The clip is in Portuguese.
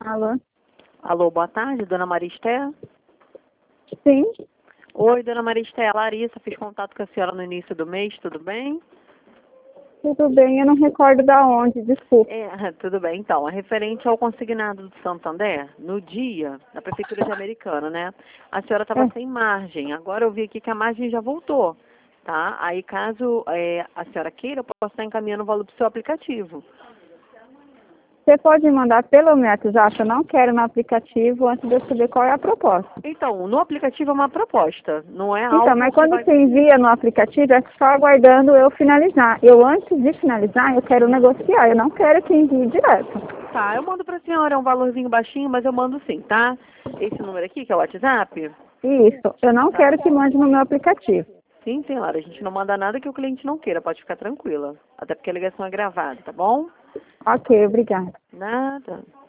Alô? Alô, boa tarde, dona Maristé? Sim, Oi, dona Maristé, Larissa, fiz contato com a senhora no início do mês, tudo bem? tudo bem. Eu não recordo da onde, desculpa. Tudo bem. Então, é referente ao consignado do Santander, no dia, da Prefeitura de Americana, né? A senhora estava É, sem margem, agora eu vi aqui que a margem já voltou, tá? Aí, caso a senhora queira, eu posso estar encaminhando o valor para o seu aplicativo. você pode me mandar pelo meu WhatsApp? Eu não quero no aplicativo antes de eu saber qual é a proposta. Então, no aplicativo é uma proposta, não é Então, algo mas que quando vai... você envia no aplicativo, é só aguardando eu finalizar. Eu, antes de finalizar, eu quero negociar. Eu não quero que envie direto. Tá, eu mando para a senhora, é um valorzinho baixinho, mas eu mando sim, tá? Esse número aqui, que é o WhatsApp? Isso. Eu não quero que mande no meu aplicativo. Sim, senhora, a gente não manda nada que o cliente não queira, pode ficar tranquila. Até porque a ligação é gravada, tá bom? Ok, obrigada. Nada.